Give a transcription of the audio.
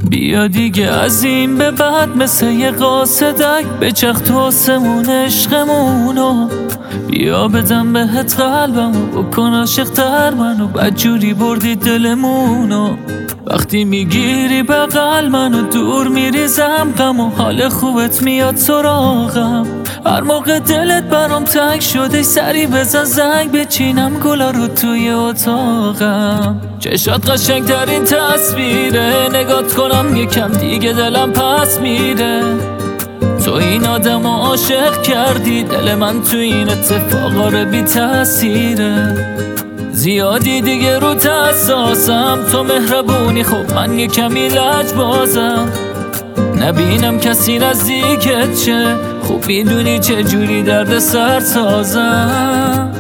بیا دیگه از این به بعد مثل یه قاصدک بچرخ تو آسمون عشقمونو. بیا بدم بهت قلبمو، بکن عاشق‌تر منو، بدجوری بردی دلمونو. وقتی میگیری بغل منو دور میریزم غم و حال خوبت میاد سراغم. هر موقع دلت برام تنگ شده سری بزن زنگ بچینم گلا رو توی اتاقم. چشات قشنگ ترین تصویره، نگات کنم یکم دیگه دلم پس میره. تو این آدم عاشق کردی دل من تو این اتفاقا رو بی تأثیره. زیادی دیگه رو حساسم، تو مهربونی خب من یه کمی لجبازم. نبینم کسی نزدیکت شه، خوب میدونی چه جوری درد سر سازم.